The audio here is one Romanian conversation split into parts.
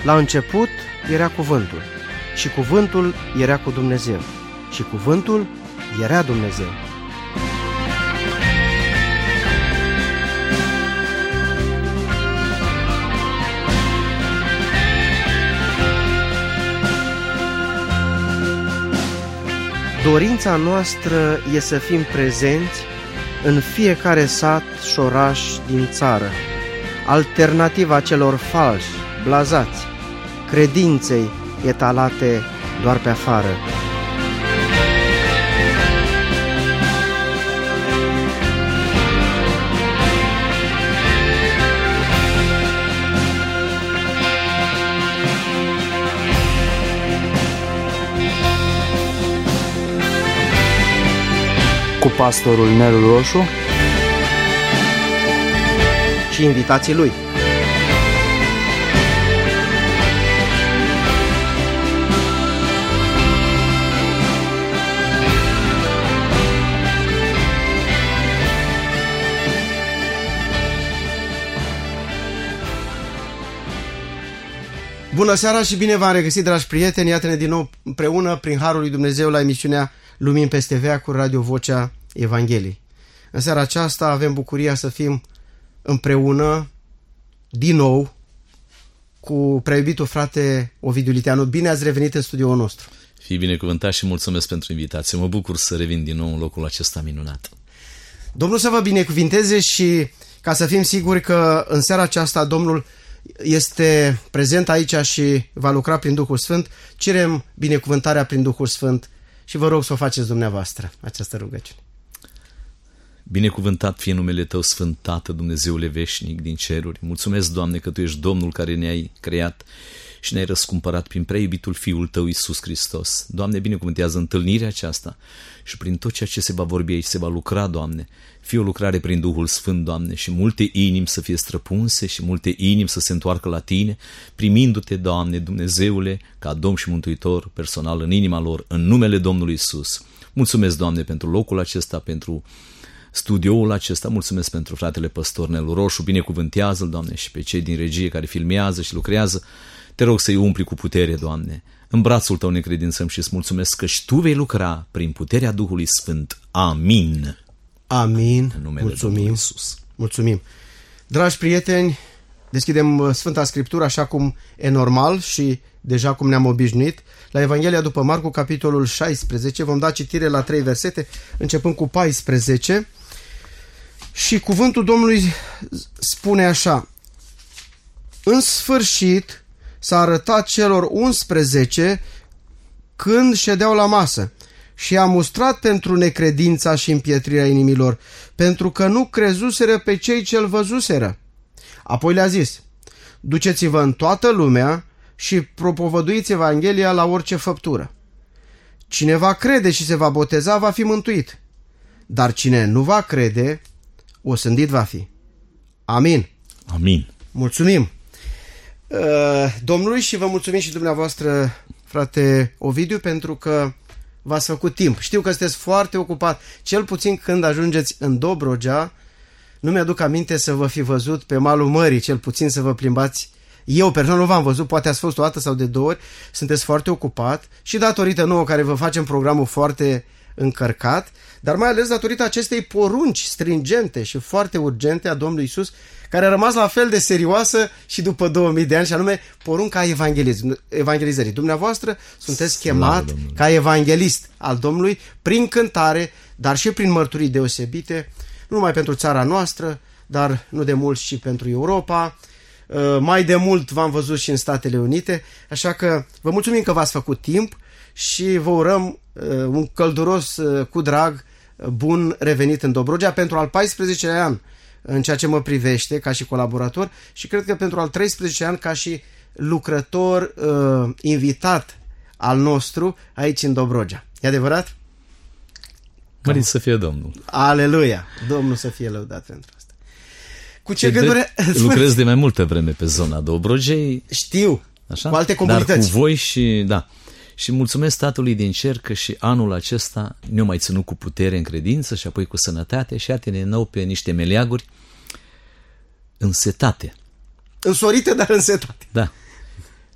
La început era cuvântul și cuvântul era cu Dumnezeu și cuvântul era Dumnezeu. Dorința noastră e să fim prezenți în fiecare sat și oraș din țară, alternativa celor falși, blazați, credinței etalate doar pe afară. Cu pastorul Nelu Roșu și invitații lui. Bună seara și bine v-am regăsit, dragi prieteni! Iată-ne din nou împreună, prin Harul lui Dumnezeu, la emisiunea Lumini peste Veac cu Radio Vocea Evangheliei. În seara aceasta avem bucuria să fim împreună din nou cu preiubitul frate Ovidiu Liteanu. Bine ați revenit în studioul nostru! Fii binecuvântat și mulțumesc pentru invitație. Mă bucur să revin din nou în locul acesta minunat. Domnul să vă binecuvinteze și ca să fim siguri că în seara aceasta Domnul este prezent aici și va lucra prin Duhul Sfânt, cerem binecuvântarea prin Duhul Sfânt și vă rog să o faceți dumneavoastră, această rugăciune. Binecuvântat fie numele Tău, Sfânt Tată, Dumnezeule veșnic din ceruri. Mulțumesc, Doamne, că Tu ești Domnul care ne-ai creat și ne-ai răscumpărat prin preiubitul Fiul Tău, Iisus Hristos. Doamne, binecuvântează întâlnirea aceasta și prin tot ceea ce se va vorbi aici, se va lucra, Doamne. Fie o lucrare prin Duhul Sfânt, Doamne, și multe inimi să fie străpunse și multe inimi să se întoarcă la Tine, primindu-Te, Doamne, Dumnezeule, ca Domn și Mântuitor personal în inima lor, în numele Domnului Iisus. Mulțumesc, Doamne, pentru locul acesta, pentru studioul acesta, mulțumesc pentru fratele păstor Nelu Roșu, binecuvântează-l, Doamne, și pe cei din regie care filmează și lucrează. Te rog să-i umpli cu putere, Doamne. În brațul Tău ne credințăm și îți mulțumesc că și Tu vei lucra prin puterea Duhului Sfânt. Amin. Amin. Mulțumim. Iisus. Mulțumim. Dragi prieteni, deschidem Sfânta Scriptură așa cum e normal și deja cum ne-am obișnuit. La Evanghelia după Marcu, capitolul 16, vom da citire la 3 versete, începând cu 14. Și cuvântul Domnului spune așa: în sfârșit s-a arătat celor 11 când ședeau la masă și a mustrat pentru necredința și împietrirea inimilor, pentru că nu crezuseră pe cei ce-l văzuseră. Apoi le-a zis: duceți-vă în toată lumea și propovăduiți Evanghelia la orice făptură. Cine va crede și se va boteza va fi mântuit, dar cine nu va crede, osândit va fi. Amin. Amin. Mulțumim Domnului și vă mulțumim și dumneavoastră, frate Ovidiu, pentru că v-ați făcut timp. Știu că sunteți foarte ocupat, cel puțin când ajungeți în Dobrogea. Nu mi-aduc aminte să vă fi văzut pe malul mării, cel puțin să vă plimbați. Eu personal nu v-am văzut, poate ați fost o dată sau de 2 ori. Sunteți foarte ocupat și datorită nouă care vă facem programul foarte încărcat, dar mai ales datorită acestei porunci stringente și foarte urgente a Domnului Iisus, care a rămas la fel de serioasă și după 2000 de ani, și anume porunca evangelizării. Dumneavoastră sunteți chemat ca evanghelist al Domnului prin cântare, dar și prin mărturii deosebite, nu numai pentru țara noastră, dar nu de mult și pentru Europa. Mai de mult v-am văzut și în Statele Unite, așa că vă mulțumim că v-ați făcut timp și vă urăm un călduros, cu drag, bun revenit în Dobrogea pentru al 14-lea an în ceea ce mă privește ca și colaborator și cred că pentru al 13-lea an ca și lucrător invitat al nostru aici în Dobrogea. E adevărat? Mărit să fie Domnul. Aleluia! Domnul să fie lăudat pentru asta. Cu ce gânduri... Lucrez de mai multă vreme pe zona Dobrogei. Știu, așa? Cu alte comunități. Dar cu voi și... da. Și mulțumesc Tatălui din cer că și anul acesta ne-a mai ținut cu putere în credință și apoi cu sănătate și iată-ne nou pe niște meleaguri însetate. Însorite, dar însetate. Da.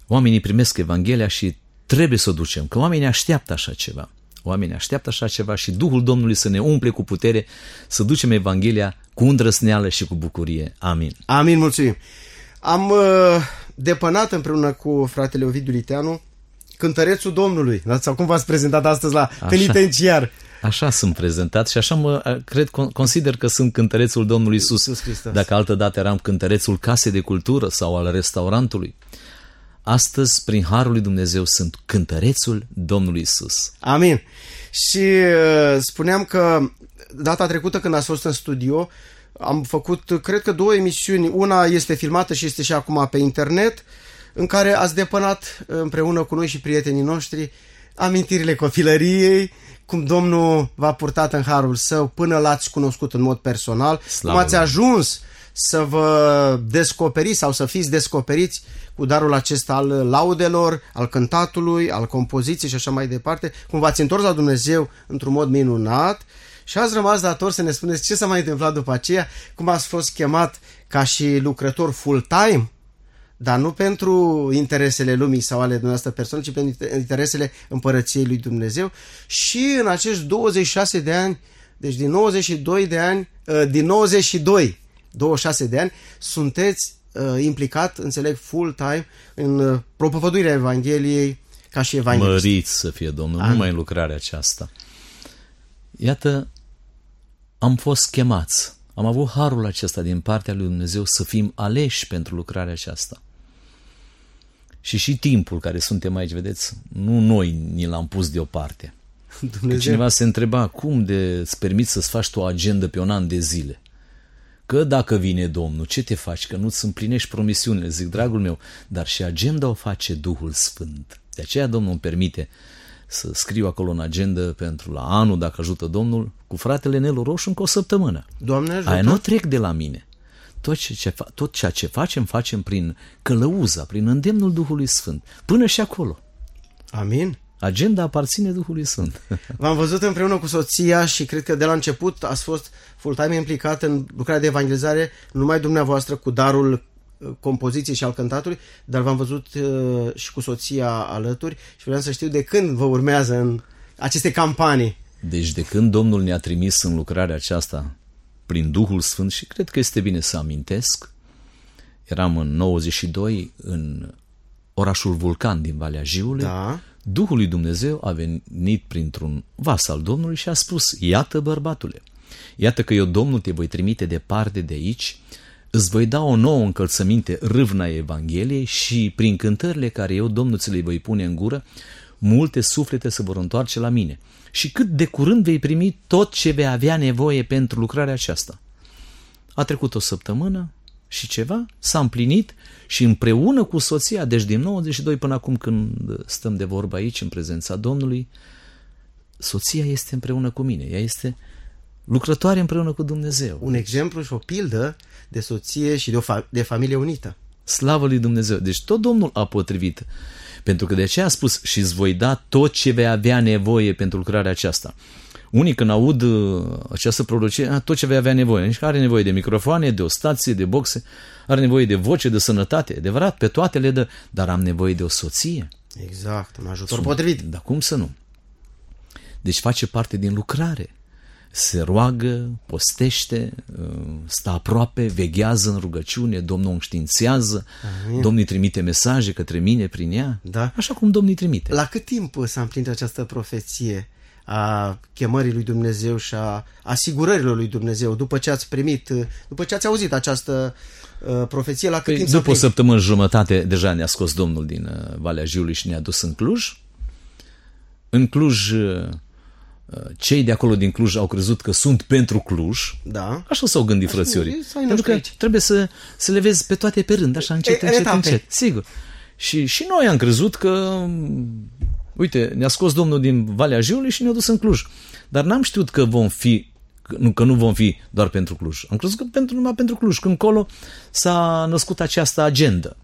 Oamenii primesc Evanghelia și trebuie să o ducem, că oamenii așteaptă așa ceva. Oamenii așteaptă așa ceva și Duhul Domnului să ne umple cu putere, să ducem Evanghelia cu îndrăzneală și cu bucurie. Amin. Amin, mulțumim. Am depănat împreună cu fratele Ovidiu Liteanu Cântărețul Domnului, sau cum v-ați prezentat astăzi la penitenciar. Așa sunt prezentat și așa consider că sunt cântărețul Domnului Iisus. Dacă altădată eram cântărețul casei de cultură sau al restaurantului, astăzi, prin harul lui Dumnezeu, sunt cântărețul Domnului Iisus. Amin. Și spuneam că data trecută când ați fost în studio, am făcut, cred că 2 emisiuni. Una este filmată și este și acum pe internet, în care ați depănat împreună cu noi și prietenii noștri amintirile copilăriei, cum Domnul v-a purtat în harul său până l-ați cunoscut în mod personal, cum ați ajuns să vă descoperiți sau să fiți descoperiți cu darul acesta al laudelor, al cântatului, al compoziției și așa mai departe, cum v-ați întors la Dumnezeu într-un mod minunat și ați rămas dator să ne spuneți ce s-a mai întâmplat după aceea, cum ați fost chemat ca și lucrător full-time, dar nu pentru interesele lumii sau ale dumneavoastră persoane, ci pentru interesele Împărăției lui Dumnezeu. Și în acești 26 de ani, deci din 26 de ani, sunteți implicat, înțeleg, full-time în propovăduirea Evangheliei ca și evanghelist. Măriți să fie Domnul, numai în lucrarea aceasta. Iată, am fost chemați, am avut harul acesta din partea lui Dumnezeu să fim aleși pentru lucrarea aceasta. Și timpul care suntem aici, vedeți, nu noi ni l-am pus deoparte. Că cineva se întreba, cum de îți permiți să-ți faci tu o agendă pe un an de zile? Că dacă vine Domnul, ce te faci? Că nu-ți împlinești promisiunile. Zic, dragul meu, dar și agenda o face Duhul Sfânt. De aceea Domnul îmi permite să scriu acolo în agenda pentru la anul, dacă ajută Domnul, cu fratele Nelu Roșu încă o săptămână. Doamne ajută! Aia nu trec de la mine. Tot ceea ce facem prin călăuza, prin îndemnul Duhului Sfânt. Până și acolo. Amin. Agenda aparține Duhului Sfânt. V-am văzut împreună cu soția și cred că de la început ați fost full-time implicat în lucrarea de evangelizare, numai dumneavoastră cu darul compoziției și al cântatului, dar v-am văzut și cu soția alături și vreau să știu de când vă urmează în aceste campanii. Deci de când Domnul ne-a trimis în lucrarea aceasta prin Duhul Sfânt, și cred că este bine să amintesc, eram în 92 în orașul Vulcan din Valea Jiului, da. Duhul lui Dumnezeu a venit printr-un vas al Domnului și a spus, iată bărbatule, iată că eu, Domnul, te voi trimite departe de aici, îți voi da o nouă încălțăminte, râvna Evangheliei, și prin cântările care eu, Domnul, ți le voi pune în gură, multe suflete se vor întoarce la mine. Și cât de curând vei primi tot ce vei avea nevoie pentru lucrarea aceasta. A trecut o săptămână și ceva, s-a împlinit și împreună cu soția, deci din 92 până acum când stăm de vorbă aici în prezența Domnului, soția este împreună cu mine, ea este lucrătoare împreună cu Dumnezeu. Un exemplu și o pildă de soție și de familie unită. Slavă lui Dumnezeu! Deci tot Domnul a potrivit. Pentru că de aceea a spus, și îți voi da tot ce vei avea nevoie pentru lucrarea aceasta. Unii când aud această prorocie, tot ce vei avea nevoie. Deci are nevoie de microfoane, de o stație, de boxe, are nevoie de voce, de sănătate. Adevărat, pe toate le dă, dar am nevoie de o soție. Exact, un ajutor potrivit. Dar cum să nu? Deci face parte din lucrare. Se roagă, postește, stă aproape, veghează în rugăciune, Domnul înștiințează, Domnul îi trimite mesaje către mine prin ea, da. Așa cum Domnul îi trimite. La cât timp s-a împlinit această profeție a chemării lui Dumnezeu și a asigurărilor lui Dumnezeu, după ce ați primit, după ce ați auzit această profeție, la cât timp după o săptămână jumătate deja ne-a scos Domnul din Valea Jiului și ne-a dus în Cluj. În Cluj, cei de acolo din Cluj au crezut că sunt pentru Cluj. Da. Așa s-au gândit frățiorii. Pentru că trebuie să le vezi pe toate pe rând, așa încet. Sigur. Și noi am crezut că, uite, ne-a scos Domnul din Valea Jiului și ne-a dus în Cluj. Dar n-am știut că nu vom fi doar pentru Cluj. Am crezut că numai pentru Cluj. Când încolo s-a născut această agendă.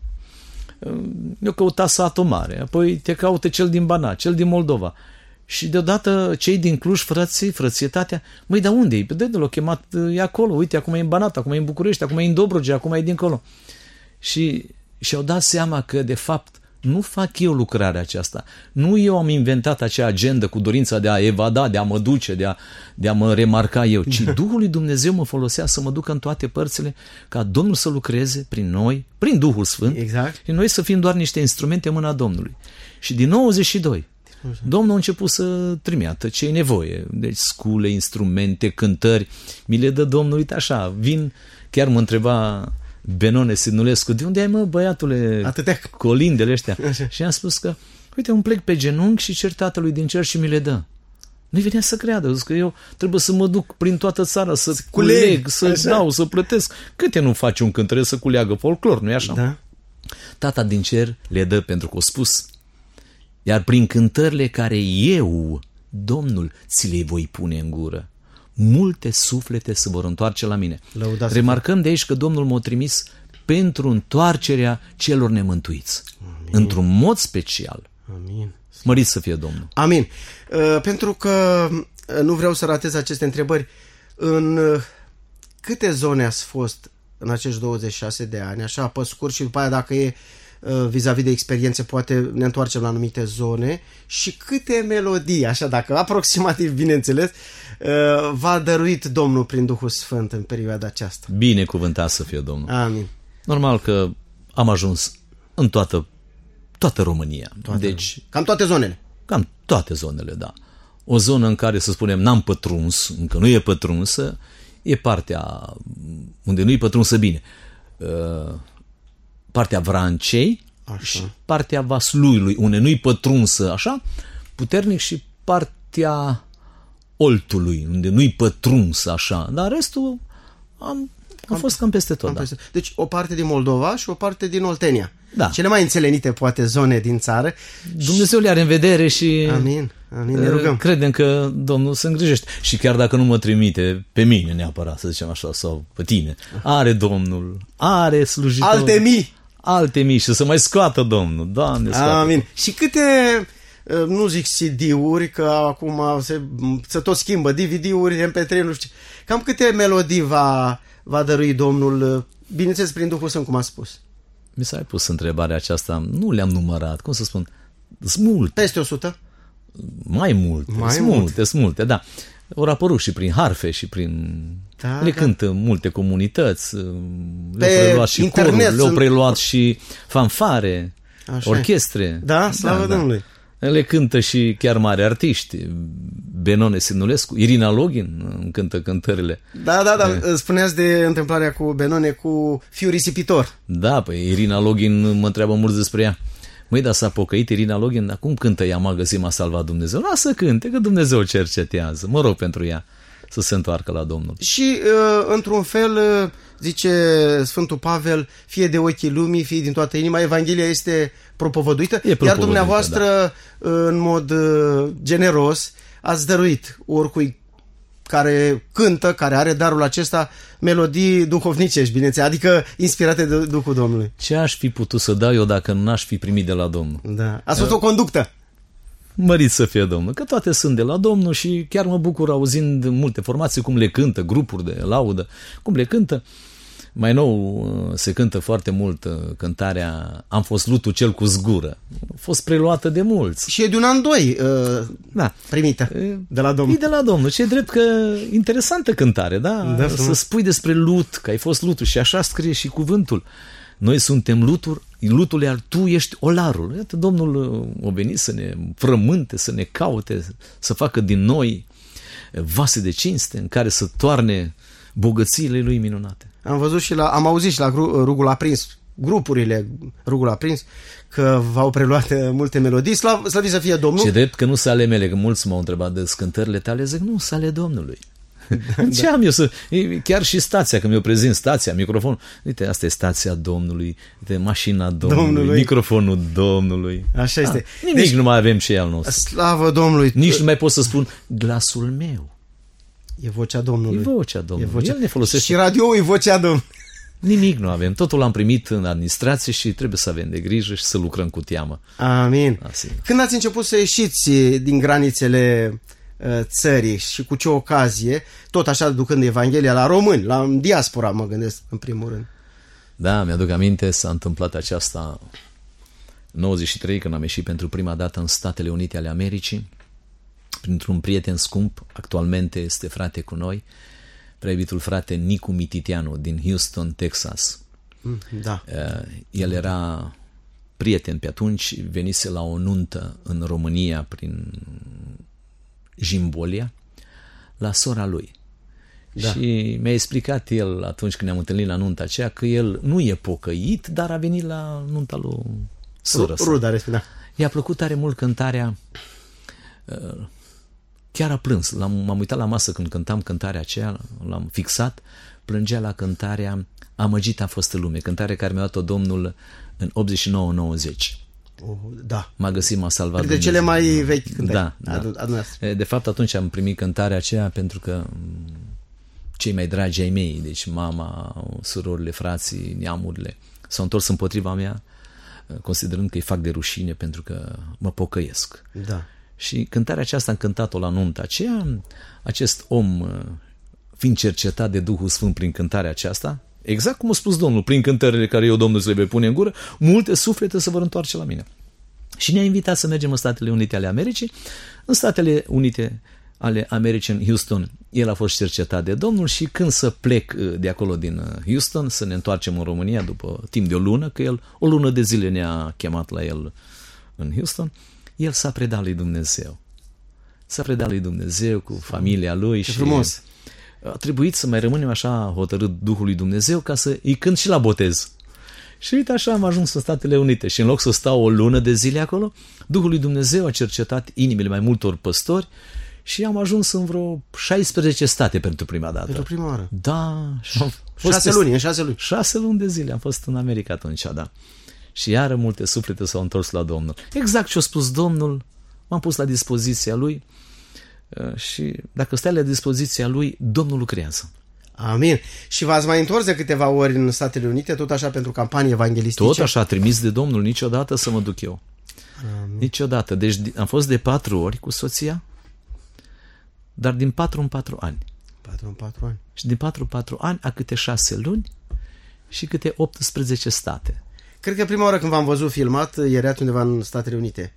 Eu căuta Satul Mare, apoi te caută cel din Banat, cel din Moldova. Și deodată cei din Cluj, frățietatea, măi, dar unde e? Pe de l-au chemat, e acolo, uite, acum e în Banat, acum e în București, acum e în Dobrogea, acum e dincolo. Și și-au dat seama că, de fapt, nu fac eu lucrarea aceasta. Nu eu am inventat acea agendă cu dorința de a evada, de a mă duce, de a mă remarca eu, ci Duhul lui Dumnezeu mă folosea să mă ducă în toate părțile, ca Domnul să lucreze prin noi, prin Duhul Sfânt, Exact. și noi să fim doar niște instrumente în mâna Domnului. Și din 92, Domnul a început să trimită ce e nevoie. Deci scule, instrumente, cântări, mi le dă Domnul, uite așa, vin, chiar mă întreba Benone Sidnulescu, de unde ai, mă, băiatule, Atâtea. colindele ăștia? Așa. Și am spus că, uite, îmi plec pe genunchi și cer Tatălui din cer și mi le dă. Nu-i venea să creadă, zic că eu trebuie să mă duc prin toată țara, să culeg, să așa. dau, să plătesc. Câte nu faci un cântăreț să culeagă folclor, nu-i așa? Da. Tata din cer le dă pentru că o spus. Iar prin cântările care eu, Domnul, ți le voi pune în gură, multe suflete se vor întoarce la mine. Lăudați Remarcăm de aici că Domnul m-a trimis pentru întoarcerea celor nemântuiți. Într-un mod special. Amin. Mărit să fie Domnul. Amin. Pentru că nu vreau să ratez aceste întrebări, în câte zone ați fost în acești 26 de ani, așa pe scurt, și după aia dacă e vis-a-vis de experiențe, poate ne întoarcem la anumite zone, și câte melodii, așa, dacă aproximativ, bineînțeles, v-a dăruit Domnul prin Duhul Sfânt în perioada aceasta? Binecuvântat să fie Domnul. Amin. Normal că am ajuns în toată România. Deci, Cam toate zonele. cam toate zonele, da. O zonă în care, să spunem, n-am pătruns, încă nu e pătrunsă, e partea unde nu e pătrunsă bine. Partea Vrancei, Așa. și partea Vasluiului, unde nu-i pătrunsă așa puternic, și partea Oltului, unde nu-i pătrunsă așa, dar restul am fost cam peste tot. Da. Deci o parte din Moldova și o parte din Oltenia. Da. Cele mai înțelenite, poate, zone din țară. Dumnezeu le are în vedere și Amin. Amin, ne rugăm. credem că Domnul se îngrijește. Și chiar dacă nu mă trimite pe mine neapărat, să zicem așa, sau pe tine, are Domnul, are slujitori. Alte mii și să mai scoată Domnul. Doamne, scoată. Amin. Și câte, nu zic CD-uri, că acum se tot schimbă, DVD-uri, MP3, nu știu, cam câte melodii va dărui Domnul, bineînțeles prin Duhul Sfânt, cum a spus? Mi s-a pus întrebarea aceasta, nu le-am numărat, cum să spun, sunt multe. Peste 100? Mai multe, da. Au apărut și prin harfe și prin... Da, le cântă multe comunități, le-au preluat și internet, coruri, le-au preluat și fanfare, Așa. orchestre. Da, slavă Domnului. Le cântă și chiar mari artiști, Benone Sidnulescu, Irina Login cântă cântările. Da, spuneați de întâmplarea cu Benone, cu Fiul Risipitor. Da, păi Irina Login, mă întreabă mulți despre ea. Măi, dar s-a pocăit Irina Login, dar cum cântă ea, m-a găsit, m-a salvat Dumnezeu? Lasă cânte, că Dumnezeu o cercetează. Mă rog pentru ea să se întoarcă la Domnul. Și, într-un fel, zice Sfântul Pavel, fie de ochii lumii, fie din toată inima, Evanghelia este propovăduită, iar dumneavoastră, în mod generos, ați dăruit oricui care cântă, care are darul acesta, melodii duhovnicești, bineînțeles, adică inspirate de Duhul Domnului. Ce aș fi putut să dau eu dacă n-aș fi primit de la Domnul? Da. Ați fost o conductă. Mărit să fie Domnul, că toate sunt de la Domnul și chiar mă bucur auzind multe formații cum le cântă, grupuri de laudă, cum le cântă. Mai nou se cântă foarte mult cântarea Am fost lutul cel cu zgură. A fost preluată de mulți. Și e de un an, doi primită de la Domnul. E de la Domnul. Ce drept că interesantă cântare, da? Să spui despre lut, că ai fost lutul, și așa scrie și cuvântul. Noi suntem lutul, iar tu ești olarul. Iată, Domnul a venit să ne frământe, să ne caute, să facă din noi vase de cinste în care să toarne bogățiile lui minunate. Am auzit și la Rugul Aprins, grupurile Rugul Aprins, că v-au preluat multe melodii. Slăvit să fie Domnul. Ce drept că nu sunt ale mele, că mulți m-au întrebat de cântările tale, zic, nu, sunt ale Domnului. Ce am eu să... Chiar și stația, când mi-o prezint stația, microfonul, uite, asta e stația Domnului, uite, mașina Domnului, microfonul Domnului. Așa este. Nimic nu mai avem și al nostru. Slavă Domnului. Nici nu mai pot să spun glasul meu. E vocea Domnului. E vocea Domnului. El ne folosește. Și radioul e vocea Domnului. Nimic nu avem. Totul l-am primit în administrație și trebuie să avem de grijă și să lucrăm cu teamă. Amin. Când ați început să ieșiți din granițele țării și cu ce ocazie, tot așa ducând Evanghelia la români, la diaspora, mă gândesc în primul rând? Da, mi-aduc aminte, s-a întâmplat aceasta 93, când am ieșit pentru prima dată în Statele Unite ale Americii, printr-un prieten scump, actualmente este frate cu noi, preiubitul frate Nicu Mititianu din Houston, Texas. Da. El era prieten pe atunci, venise la o nuntă în România prin Jimbolia, la sora lui. Da. Și mi-a explicat el atunci când ne-am întâlnit la nunta aceea că el nu e pocăit, dar a venit la nunta lui sora sa. Ruda, da. I-a plăcut tare mult cântarea, chiar a plâns. M-am uitat la masă când cântam cântarea aceea, l-am fixat, plângea la cântarea Amăgit a fost lume, cântare care mi-a dat-o Domnul în 89-90. Da. M-a găsit, m-a salvat de Dumnezeu. cele mai vechi cântări. Da. De fapt, atunci am primit cântarea aceea pentru că cei mai dragi ai mei, deci mama, surorile, frații, neamurile, s-au întors împotriva mea, considerând că îi fac de rușine pentru că mă pocăiesc. Da. Și cântarea aceasta am cântat-o la nunta aceea. Acest om, fiind cercetat de Duhul Sfânt prin cântarea aceasta, exact cum a spus Domnul, prin cântările care eu, Domnul, să le vei pune în gură, multe suflete se vor întoarce la mine. Și ne-a invitat să mergem în Statele Unite ale Americii. În Statele Unite ale Americii, în Houston, el a fost cercetat de Domnul și când să plec de acolo din Houston, să ne întoarcem în România după timp de o lună, că el o lună de zile ne-a chemat la el în Houston, el s-a predat lui Dumnezeu. S-a predat lui Dumnezeu cu familia lui. Ce și frumos! A trebuit să mai rămânem așa hotărât Duhului Dumnezeu ca să îi cânt și la botez. Și uite așa am ajuns în Statele Unite și în loc să stau o lună de zile acolo, Duhul lui Dumnezeu a cercetat inimile mai multor păstori și am ajuns în vreo 16 state pentru prima dată. Pentru prima oară? Da. 6 luni, în 6 luni. 6 luni de zile am fost în America atunci, da. Și iară multe suflete s-au întors la Domnul. Exact ce a spus Domnul, m-am pus la dispoziția Lui și dacă stai la dispoziția Lui, Domnul lucrează. Amin. Și v-ați mai întors de câteva ori în Statele Unite, tot așa pentru campanii evanghelistice? Tot așa, trimis de Domnul, niciodată să mă duc eu. Amin. Niciodată. Deci am fost de 4 ori cu soția, dar din 4 în 4 ani. 4 în 4 ani. Și din 4 în 4 ani a câte 6 luni și câte 18 state. Cred că prima oară când v-am văzut filmat, erați undeva în Statele Unite,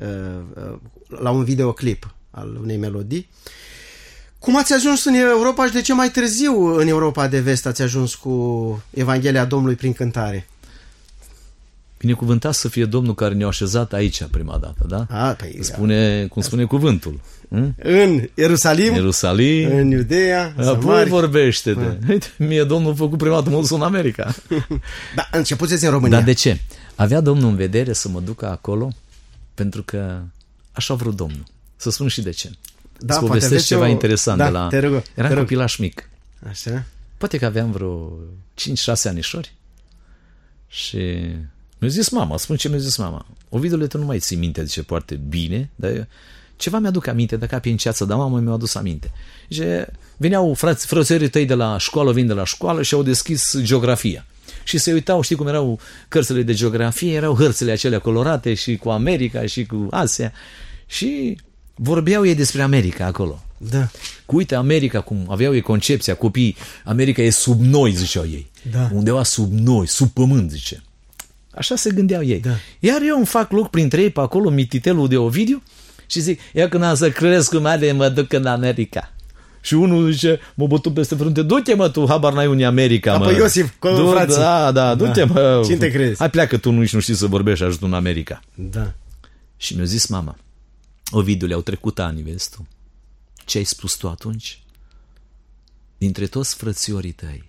la un videoclip al unei melodii. Cum ați ajuns în Europa și de ce mai târziu în Europa de Vest ați ajuns cu Evanghelia Domnului prin cântare? Binecuvântat să fie Domnul care ne-a așezat aici prima dată, da? Cum spune cuvântul. În Ierusalim, în Iudeea, în Samaria. Apoi vorbește-te. Uite, mie Domnul a făcut prima dată mult în America. Da, începuți în România. Dar de ce? Avea Domnul în vedere să mă ducă acolo pentru că așa a vrut Domnul. Să spun și de ce. Da, îți povestesc ceva interesant. Da, eram copilaș mic. Așa. Poate că aveam vreo 5-6 anișori. Și mi-a zis mama, spun ce mi-a zis mama. Ovidule, tu nu mai ții minte, zice, foarte bine, dar ceva mi-aduc aminte, dacă api în ceață, dar mama mi-a adus aminte. Și veneau frățiorii tăi de la școală, vin de la școală și au deschis geografia. Și se uitau, știi cum erau cărțile de geografie, erau hărțile acelea colorate și cu America și cu Asia. Și vorbeau ei despre America acolo. Da. Cu uite America, cum aveau ei concepția, copiii, America e sub noi, ziceau ei. Da. Undeva sub noi, sub pământ, zice. Așa se gândeau ei. Da. Iar eu îmi fac loc printre ei pe acolo, mititelul de Ovidiu, și zic, eu când am să cresc cu mare, mă duc în America. Și unul zice, mă bătut peste frunte, du-te mă tu, habar n-ai unii America, mă. Apoi Iosif, frații. Da, du-te mă. Cine te crezi? Hai pleacă tu, nu știi să vorbești, ajută în America. Da. Și mi-a zis mama, Ovidiule, au trecut ani, vezi tu. Ce ai spus tu atunci? Dintre toți frățiorii tăi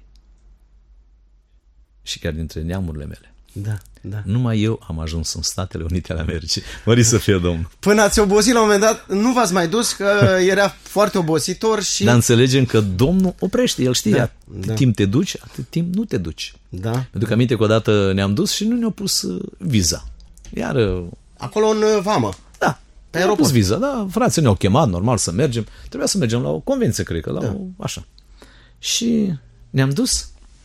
și chiar dintre neamurile mele. Da, da. Numai eu am ajuns în Statele Unite ale Americii. Mări să fie Domnul. Până ați obosit la un moment dat, nu v-ați mai dus, că era foarte obositor și... Dar înțelegem că Domnul oprește, El știe, Da, atât timp te duci, atât timp nu te duci. Da. Mi-aduc aminte că odată ne-am dus și nu ne-au pus viza. Iar... Acolo în vamă. Da, ne-au pus viza, da, frații ne-au chemat, normal să mergem. Trebuia să mergem la o convenție, cred că, la o, așa. Și ne-am dus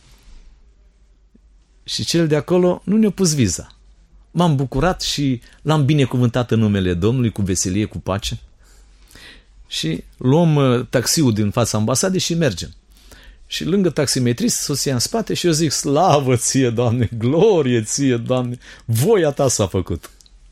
și cel de acolo nu ne-a pus viza. M-am bucurat și l-am binecuvântat în numele Domnului cu veselie, cu pace. Și luăm taxiul din fața ambasadei și mergem. Și lângă taximetrist, soția în spate și eu zic, slavă ție, Doamne, glorie ție, Doamne, voia ta s-a făcut.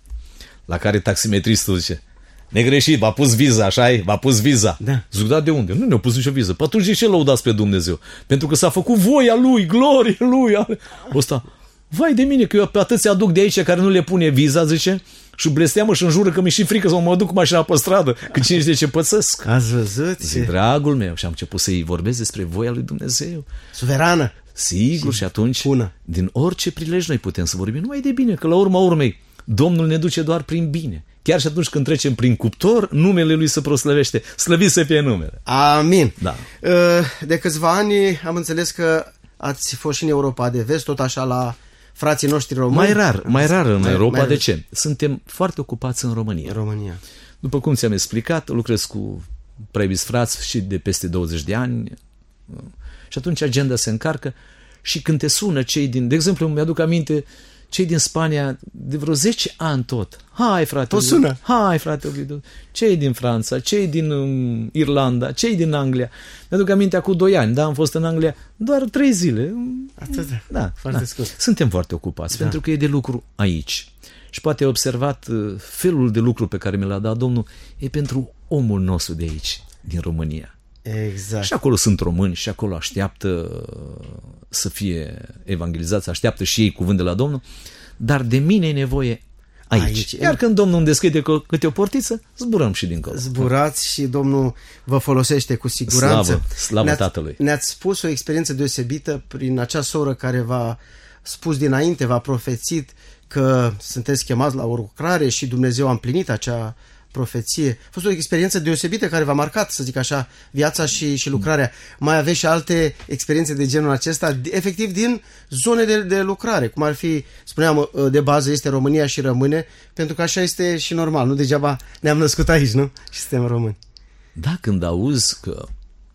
La care taximetristul zice, negreșit, v-a pus viza, așa-i? V-a pus viza. Da. Zic, da, de unde? Nu ne-a pus nicio viză. Păi atunci de ce lăudați pe Dumnezeu? Pentru că s-a făcut voia Lui, glorie Lui. Ăsta, vai de mine, că eu pe atâția aduc de aici care nu le pune viza, zice, și blesteamă și înjură că mi-e și frică să mă duc cu mașina pe stradă, că cine știe ce pățesc. Ați văzut? Zic, dragul meu, și am început să-i vorbesc despre voia lui Dumnezeu. Suverană. Sigur, și atunci, bună. din orice prilej noi putem să vorbim numai de bine, că la urma urmei, Domnul ne duce doar prin bine. Chiar și atunci când trecem prin cuptor, numele Lui se proslăvește. Slăvit să fie numele. Amin. Da. De câțiva ani am înțeles că ați fost și în Europa de Vest, tot așa la frații noștri români. Mai rar în Europa. mai de ce? Suntem foarte ocupați în România. În România. După cum ți-am explicat, lucrez cu preibiți frați și de peste 20 de ani și atunci agenda se încarcă și când te sună cei din... De exemplu, mi-aduc aminte cei din Spania de vreo 10 ani tot. Hai, frate. Tot sună. Hai, frate Ovidiu. Cei din Franța, cei din Irlanda, cei din Anglia. Mi-aduc aminte acum 2 ani, da, am fost în Anglia doar 3 zile. Atât. Da, foarte scurt. Suntem foarte ocupați, pentru că e de lucru aici. Și poate ai observat felul de lucru pe care mi l-a dat Domnul e pentru omul nostru de aici, din România. Exact. Și acolo sunt români și acolo așteaptă să fie evangelizați, așteaptă și ei cuvânt de la Domnul, dar de mine e nevoie aici. Iar când Domnul îmi deschide câte o portiță, zburăm și dincolo. Zburați și Domnul vă folosește cu siguranță. Slavă Tatălui. Ne-ați spus o experiență deosebită prin acea soră care v-a spus dinainte, v-a profețit că sunteți chemați la o lucrare și Dumnezeu a împlinit acea profeție. A fost o experiență deosebită care v-a marcat, să zic așa, viața și lucrarea. Mai aveți și alte experiențe de genul acesta, efectiv din zone de lucrare, cum ar fi, spuneam, de bază este România și rămâne, pentru că așa este și normal, nu degeaba ne-am născut aici, nu? Și suntem români. Da, când auzi că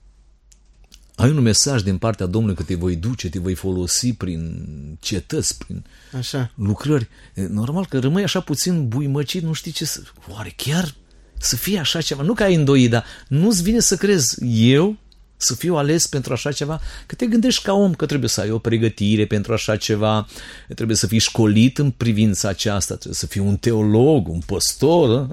ai un mesaj din partea Domnului că te voi duce, te voi folosi prin cetăți, prin lucrări. Normal că rămâi așa puțin buimăcit, nu știi ce să... Oare chiar să fie așa ceva? Nu că ai îndoi, dar nu-ți vine să crezi eu să fiu ales pentru așa ceva? Că te gândești ca om că trebuie să ai o pregătire pentru așa ceva, trebuie să fii școlit în privința aceasta, trebuie să fii un teolog, un păstor,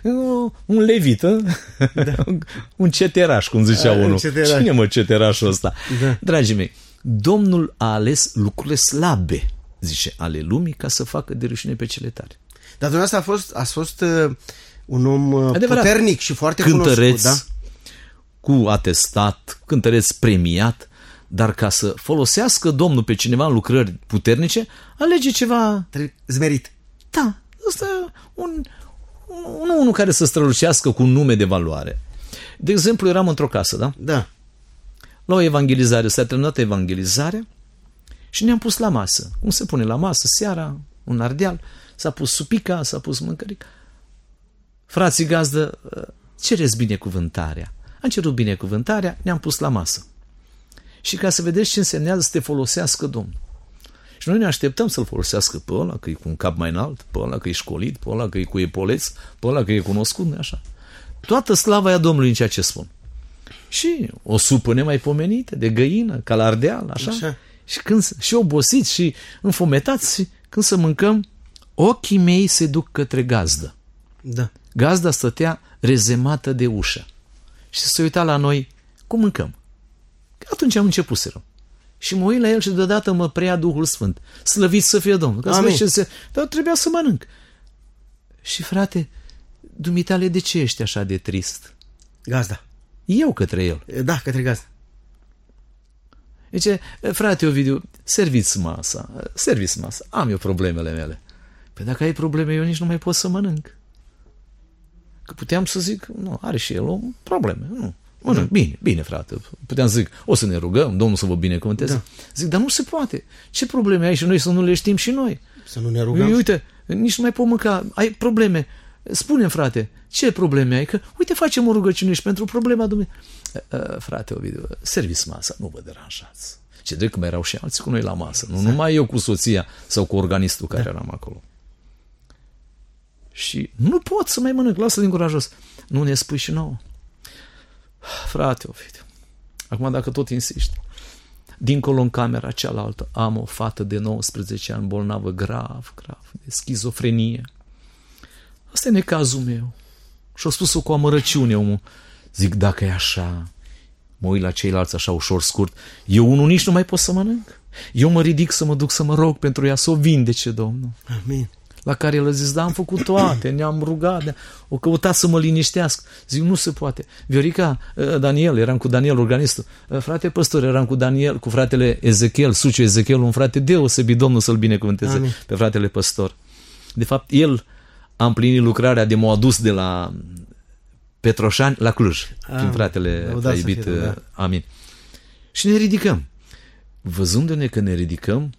un levit, da. Un ceteraș, cum zicea unul. Cine mă ceterașul ăsta? Da. Dragii mei, Domnul a ales lucrurile slabe, zice, ale lumii ca să facă de rușine pe cele tare. Dar dumneavoastră ați fost un om puternic și foarte cunoscut, da? Cu atestat, cântăreț premiat, dar ca să folosească Domnul pe cineva în lucrări puternice, alege ceva... zmerit. Da, ăsta e unul care să strălucească cu un nume de valoare. De exemplu, eram într-o casă, da? Da. La o evangelizare, s-a terminat evangelizarea și ne-am pus la masă. Cum se pune la masă, seara, un ardeal, s-a pus supica, s-a pus mâncărica. Frații gazdă, cereți binecuvântarea. Am cerut binecuvântarea, ne-am pus la masă. Și ca să vedeți ce însemnează să te folosească Domnul. Și noi ne așteptăm să-l folosească pe ăla, că e cu un cap mai înalt, pe ăla că e școlit, pe ăla că e cu epoleț, pe ăla că e cunoscut, nu așa. Toată slava e a Domnului în ceea ce spun. Și o supă nemaipomenită, de găină, ca la ardeal, așa. Și când și obosiți și înfometați, și când să mâncăm, ochii mei se duc către gazdă. Da. Gazda stătea rezemată de ușă. Și se uita la noi cum mâncăm. Atunci am început să rău. Și mă uit la el și deodată mă preia Duhul Sfânt. Slăvit să fie Domnul. Dar trebuia să mănânc. Și frate, dumitale, de ce ești așa de trist? Gazda. Eu către el. Da, către gazda. Zice, frate Ovidiu, serviți masa. Am eu problemele mele. Păi dacă ai probleme, eu nici nu mai pot să mănânc. Că puteam să zic, nu, are și el o probleme. Nu. Mănânc, bine, frate. Puteam să zic, o să ne rugăm, Domnul să vă binecuvânteze. Da. Zic, dar nu se poate. Ce probleme ai și noi să nu le știm și noi? Să nu ne rugăm. Uite, nici nu mai pot mânca, ai probleme. Spune-mi, frate, ce probleme ai? Că, uite, facem o rugăciune și pentru problema Dumnezeu. Frate Ovidiu, serviți masa, nu vă deranjați. Ce drept că mai erau și alții cu noi la masă. Nu numai eu cu soția sau cu organistul care eram acolo. Și nu pot să mai mănânc, lasă din gura jos. Nu ne spui și nouă. Frate Ovidiu, acum dacă tot insiști, dincolo în camera cealaltă am o fată de 19 ani bolnavă grav, de schizofrenie. Asta e necazul meu. Și-a spus-o cu amărăciune omul. Zic, dacă e așa, mă uit la ceilalți așa ușor scurt, eu unul nici nu mai pot să mănânc. Eu mă ridic să mă duc să mă rog pentru ea, să o vindece, Domnul. Amin. La care el a zis, da, am făcut toate, ne-am rugat, o căutat să mă liniștească. Zic, nu se poate. Viorica, Daniel, eram cu Daniel, organistul. Frate păstor, eram cu Daniel, cu fratele Ezechiel, Suciu Ezechiel, un frate deosebit, Domnul să-l binecuvânteze. Amin. Pe fratele păstor. De fapt, el a împlinit lucrarea de m-a adus de la Petroșani la Cluj, prin fratele iubit. Da. Amin. Și ne ridicăm. Văzându-ne că ne ridicăm,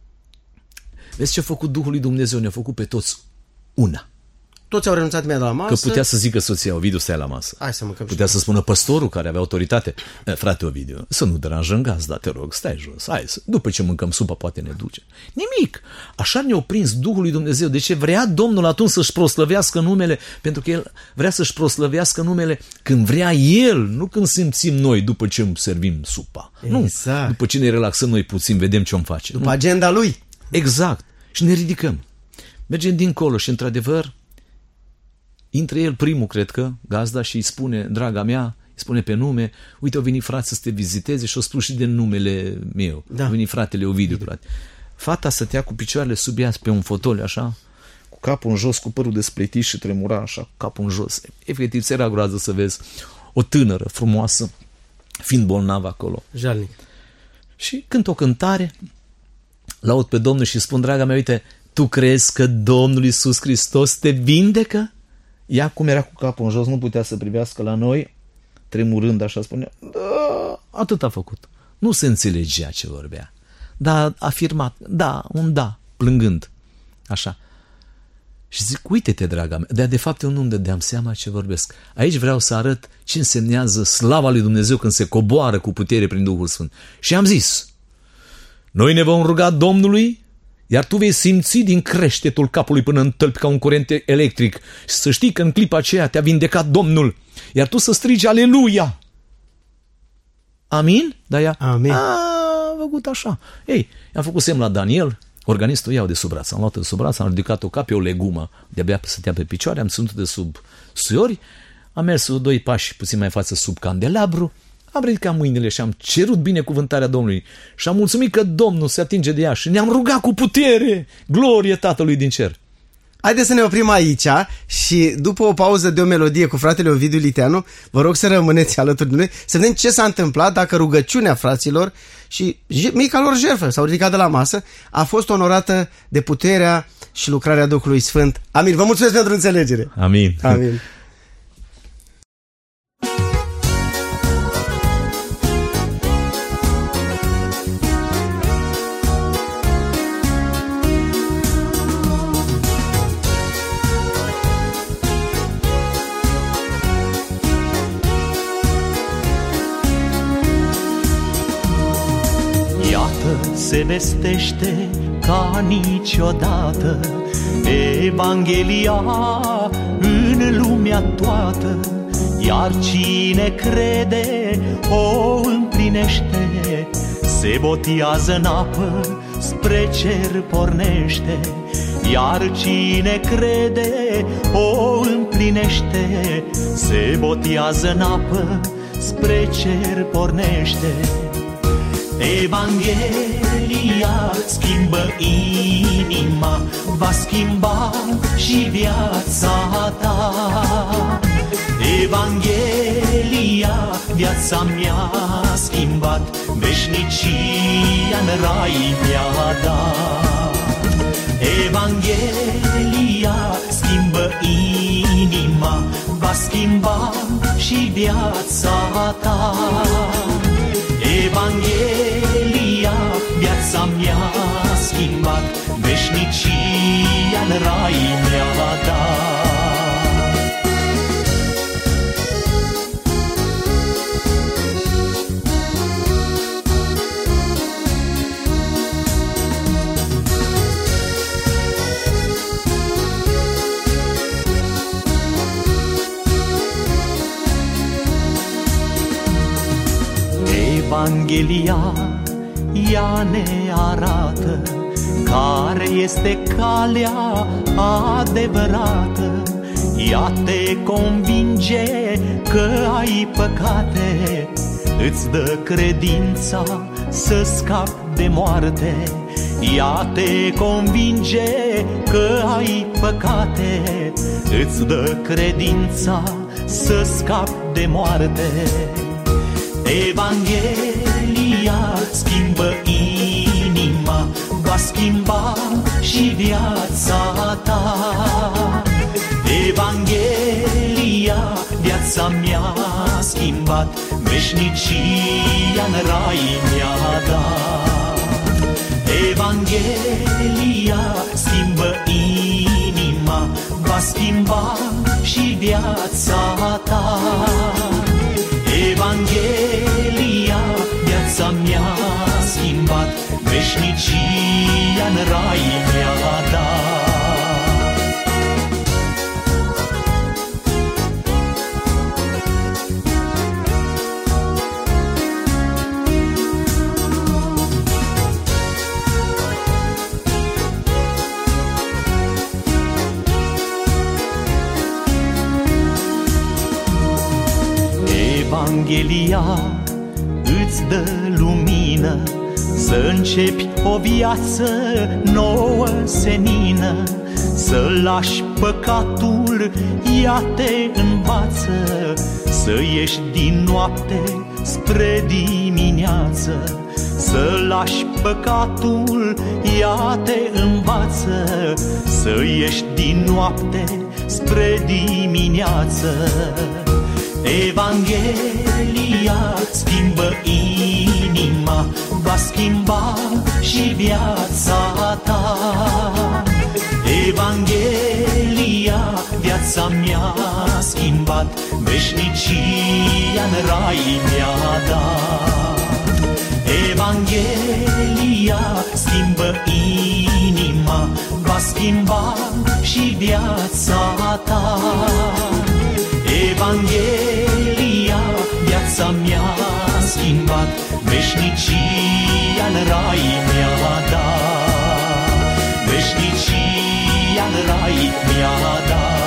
vezi ce a făcut Duhul lui Dumnezeu, ne-a făcut pe toți una. Toți au renunțat imediat la masă. Că putea să zică soția, Ovidiu, stai la masă. Hai să mâncăm. Putea să spună păstorul care avea autoritate, frate Ovidiu, să nu deranjăm gazda, te rog, stai jos, hai, după ce mâncăm supa poate ne duce. Nimic. Așa ne-a prins Duhul lui Dumnezeu. De ce vrea Domnul atunci să-și proslăvească numele? Pentru că El vrea să-și proslăvească numele când vrea El, nu când simțim noi după ce servim supa. Exact. Nu, după ce ne relaxăm noi puțin, vedem ce-om face. După agenda Lui. Exact. Și ne ridicăm. Mergem dincolo și, într-adevăr, intră el primul, cred că, gazda, și îi spune, draga mea, îi spune pe nume, uite, au venit frați să te viziteze și au spus și de numele meu. Da. A venit fratele Ovidiu, frate. Fata stătea cu picioarele sub ea pe un fotoliu, așa, cu capul în jos, cu părul despletit și tremura așa, cu capul în jos. Efectiv, ți era groază să vezi o tânără frumoasă, fiind bolnavă acolo. Jalnic. Și cânt o cântare, laud pe Domnul și spun, draga mea, uite, tu crezi că Domnul Iisus Hristos te vindecă? Ea, cum era cu capul în jos, nu putea să privească la noi, tremurând așa, spunea, da, atât a făcut. Nu se înțelegea ce vorbea, dar a afirmat, da, un da, plângând, așa. Și zic, uite-te, draga mea, dar de fapt eu nu-mi dădeam seama ce vorbesc. Aici vreau să arăt ce însemnează slava lui Dumnezeu când se coboară cu putere prin Duhul Sfânt. Și am zis, noi ne vom ruga Domnului, iar tu vei simți din creștetul capului până în tălpi ca un curent electric. Și să știi că în clipa aceea te-a vindecat Domnul, iar tu să strigi aleluia. Amin? Da, ea? Amin. A făcut așa. Ei, i-am făcut semn la Daniel, organistul iau de sub braț. Am luat-o de sub braț, am ridicat-o ca pe o legumă, de-abia stătea pe picioare, am ținut de sub suiori, am mers 2 pași puțin mai față sub candelabru, am ridicat mâinile și am cerut binecuvântarea Domnului și am mulțumit că Domnul se atinge de ea și ne-am rugat cu putere. Glorie Tatălui din cer. Haideți să ne oprim aici și după o pauză de o melodie cu fratele Ovidiu Liteanu, vă rog să rămâneți alături de noi, să vedem ce s-a întâmplat dacă rugăciunea fraților și mica lor jertfă, s-au ridicat de la masă, a fost onorată de puterea și lucrarea Duhului Sfânt. Amin. Vă mulțumesc pentru înțelegere. Amin. Amin. Se vestește ca niciodată Evanghelia în lumea toată, iar cine crede o împlinește, se botează în apă, spre cer pornește, iar cine crede o împlinește, se botează în apă, spre cer pornește. Evanghelia schimbă inima, va schimba și viața ta. Evanghelia viața mi-a schimbat, veșnicia-n rai mi-a dat. Evanghelia schimbă inima, va schimba și viața ta. Evanghelia viața mi-a schimbat, veșnicia-n rai mi-a dat. Evanghelia ea ne arată care este calea adevărată. Ea te convinge că ai păcate, îți dă credința să scapi de moarte. Ea te convinge că ai păcate, îți dă credința să scapi de moarte. Evanghelia schimbă inima, va schimba și viața ta. Evanghelia viața mi-a schimbat, veșnicia în rai mi-a dat. Evanghelia schimbă inima, va schimba și viața ta. Evanghelia viața mi-a schimbat, veșnicia în rai mi-a dat. Evanghelia îți dă lumină, să începi o viață nouă, senină. Să lași păcatul, ea te învață, să ieși din noapte spre dimineață. Să lași păcatul, ea te învață, să ieși din noapte spre dimineață. Evanghelia schimbă inima, va schimba și viața ta. Evanghelia viața mi-a schimbat, veșnicia în rai mi-a dat. Evanghelia schimbă inima, va schimba și viața ta. Evanghelia viața mi-a schimbat, veșnicia în rai mi-a dat. Veșnicia în rai mi-a dat.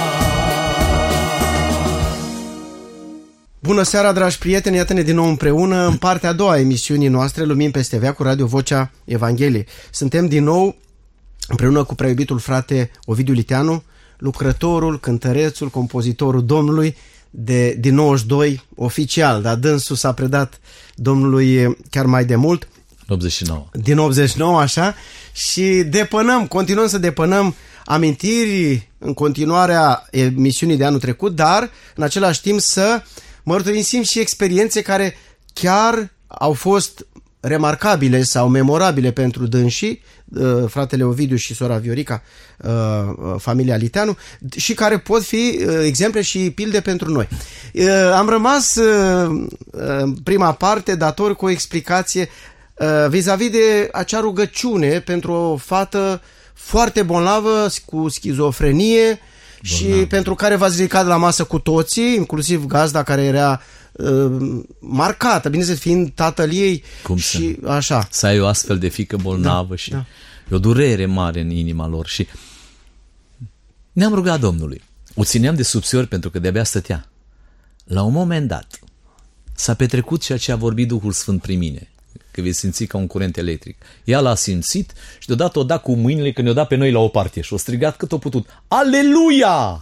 Bună seara, dragi prieteni, iată-ne din nou împreună în partea a doua a emisiunii noastre Lumini peste Veac cu Radio Vocea Evangheliei. Suntem din nou împreună cu preiubitul frate Ovidiu Liteanu, lucrătorul, cântărețul, compozitorul Domnului din 92 oficial, dar dânsul s-a predat Domnului chiar mai de mult. 89. Din 89, așa, și continuăm să depănăm amintiri în continuarea emisiunii de anul trecut, dar în același timp să mărturisim și experiențe care chiar au fost remarcabile sau memorabile pentru dânsii, fratele Ovidiu și sora Viorica, familia Liteanu, și care pot fi exemple și pilde pentru noi. Am rămas în prima parte dator cu o explicație vis-a-vis de acea rugăciune pentru o fată foarte bolnavă cu schizofrenie și pentru care v-ați ridicat la masă cu toții, inclusiv gazda care era marcată, bineînțeles, fiind tatăl ei. Cum și așa. Să ai o astfel de fiică bolnavă, și e o durere mare în inima lor. Și ne-am rugat Domnului. O țineam de subțiori pentru că de-abia stătea. La un moment dat s-a petrecut ceea ce a vorbit Duhul Sfânt prin mine, că vei simți ca un curent electric. Ea l-a simțit și deodată o dat cu mâinile, că ne-o dat pe noi la o parte și o strigat cât o putut. Aleluia!